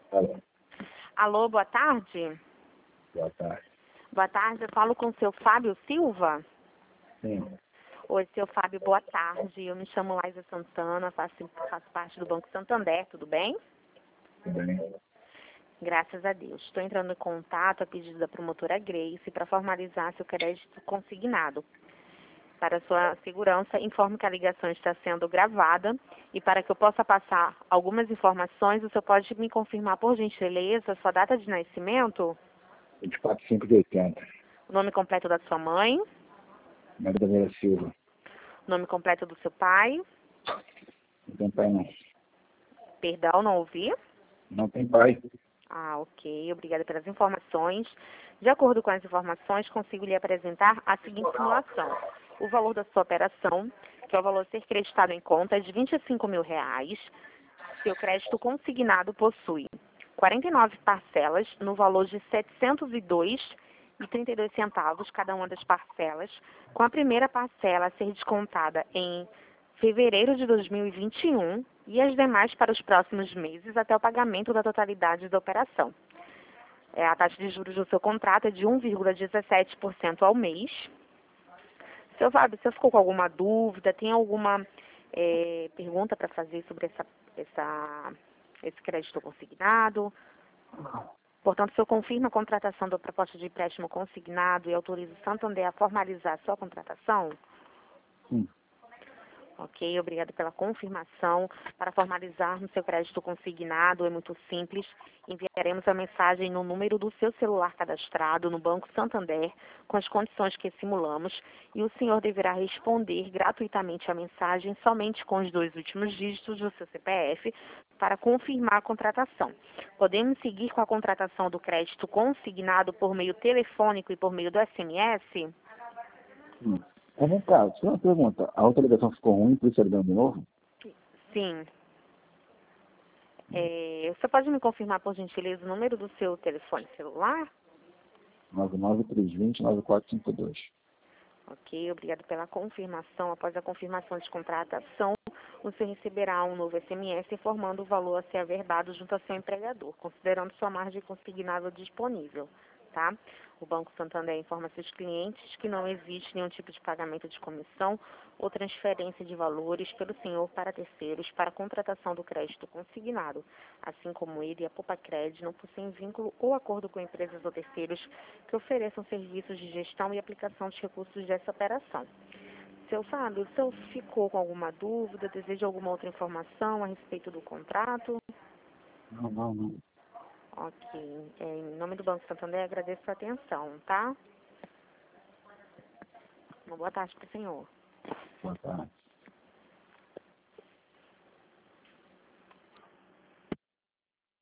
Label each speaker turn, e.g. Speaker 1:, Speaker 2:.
Speaker 1: Alô,
Speaker 2: Alô, boa tarde.
Speaker 1: boa tarde.
Speaker 2: Boa tarde, eu falo com o seu Fábio Silva.
Speaker 1: Sim,
Speaker 2: Oi, seu Fábio, boa tarde. Eu me chamo Laísa Santana, faço parte do Banco Santander, tudo bem?
Speaker 1: tudo bem.
Speaker 2: Graças a Deus. Estou entrando em contato a pedido da promotora Grace para formalizar seu crédito consignado. Para sua segurança, informo que a ligação está sendo gravada e para que eu possa passar algumas informações, o senhor pode me confirmar, por gentileza, sua data de nascimento,
Speaker 1: 24, 5 de 80.
Speaker 2: o nome completo da sua mãe,
Speaker 1: Maria da Vera Silva.
Speaker 2: o nome completo do seu pai,
Speaker 1: Não tem pai, não.
Speaker 2: perdão, não ouvi.
Speaker 1: Não tem pai.
Speaker 2: Ah, ok. Obrigada pelas informações. De acordo com as informações, consigo lhe apresentar a seguinte simulação. O valor da sua operação, que é o valor a ser creditado em conta, é de R$ 25.000. Seu crédito consignado possui 49 parcelas no valor de R$ 702,32 cada uma das parcelas, com a primeira parcela a ser descontada em fevereiro de 2021 e as demais para os próximos meses até o pagamento da totalidade da operação. A taxa de juros do seu contrato é de 1,17% ao mês. Seu Fábio, você ficou com alguma dúvida? Tem alguma pergunta para fazer sobre esse crédito consignado? Portanto, o senhor confirma a contratação da proposta de empréstimo consignado e autoriza o Santander a formalizar a sua contratação?
Speaker 1: Sim.
Speaker 2: Ok, obrigada pela confirmação. Para formalizarmos seu crédito consignado, é muito simples. Enviaremos a mensagem no número do seu celular cadastrado no Banco Santander, com as condições que simulamos, e o senhor deverá responder gratuitamente a mensagem somente com os 2 últimos dígitos do seu CPF para confirmar a contratação. Podemos seguir com a contratação do crédito consignado por meio telefônico e por meio do SMS?
Speaker 1: Sim. Vem cá, só uma pergunta. A outra ligação ficou ruim, por isso ele deu de novo?
Speaker 2: Sim. Você pode me confirmar, por gentileza, o número do seu telefone celular?
Speaker 1: 99320-9452.
Speaker 2: Ok, obrigado pela confirmação. Após a confirmação de contratação, você receberá um novo SMS informando o valor a ser averbado junto ao seu empregador, considerando sua margem consignável disponível, tá? O Banco Santander informa seus clientes que não existe nenhum tipo de pagamento de comissão ou transferência de valores pelo senhor para terceiros para a contratação do crédito consignado, assim como ele e a Popacred não possuem vínculo ou acordo com empresas ou terceiros que ofereçam serviços de gestão e aplicação de recursos dessa operação. Seu Fábio, o senhor ficou com alguma dúvida, deseja alguma outra informação a respeito do contrato?
Speaker 1: Não.
Speaker 2: Ok. Em nome do Banco Santander, agradeço a atenção, tá? Uma boa tarde para o senhor.
Speaker 1: Boa tarde.